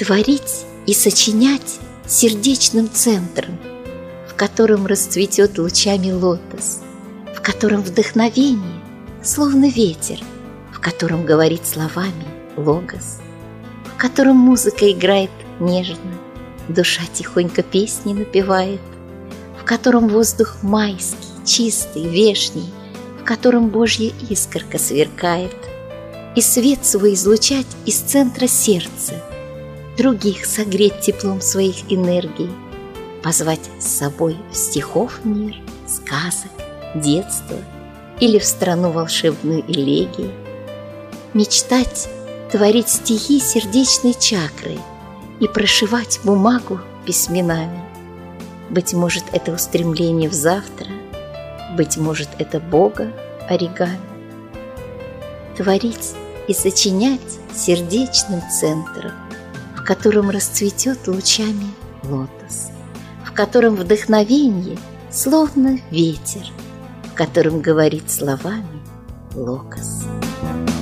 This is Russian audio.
Творить и сочинять сердечным центром, в котором расцветет лучами лотос, в котором вдохновение, словно ветер, в котором говорит словами логос, в котором музыка играет нежно, душа тихонько песни напевает, в котором воздух майский, чистый, вешний, в котором Божья искорка сверкает, и свет свой излучать из центра сердца, других согреть теплом своих энергий, позвать с собой в стихов мир, сказок, детство или в страну волшебную элегии, мечтать творить стихи сердечной чакрой и прошивать бумагу письменами. Быть может, это устремление в завтра, быть может, это Бога оригами. Творить и сочинять сердечным центром, в котором расцветет лучами лотос, в котором вдохновение, словно ветер, в котором говорит словами логос.